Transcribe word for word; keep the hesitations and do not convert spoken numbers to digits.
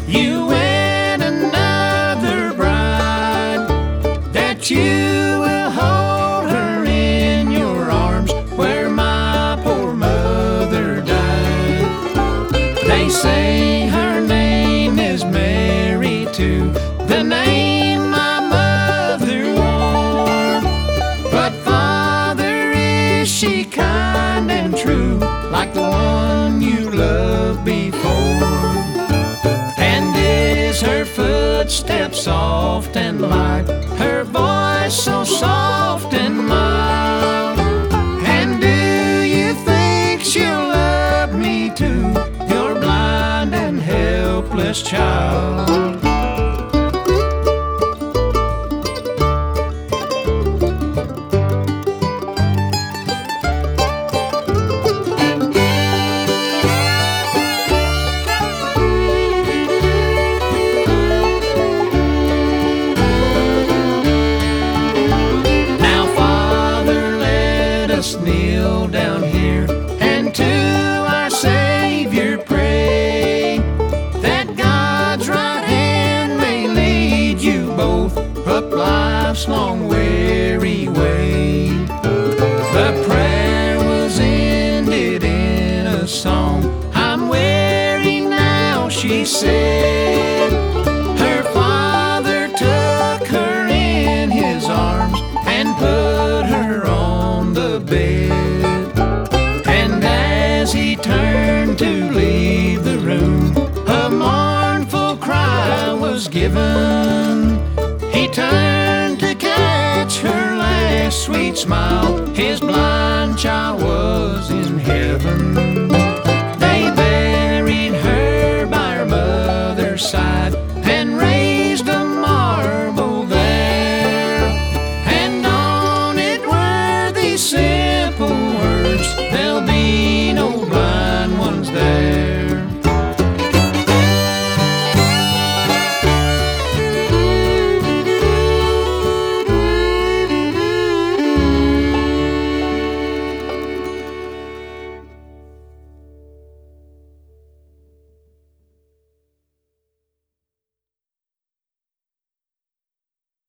you and another bride, that you will hold her in your arms where my poor mother died. They say her name is Mary too, the name my mother wore. But Father, is she kind and true, like the one you loved before? And is her footsteps soft and light, her voice so soft and mild? And do you think she'll love me too, your blind and helpless child? Kneel down here and to our Savior pray, that God's right hand may lead you both up life's long weary way. The prayer was ended in a song. I'm weary now, she said. Her father took her in his arms and put her on the bed. And as he turned to leave the room, a mournful cry was given. He turned to catch her last sweet smile. His blind child was in heaven.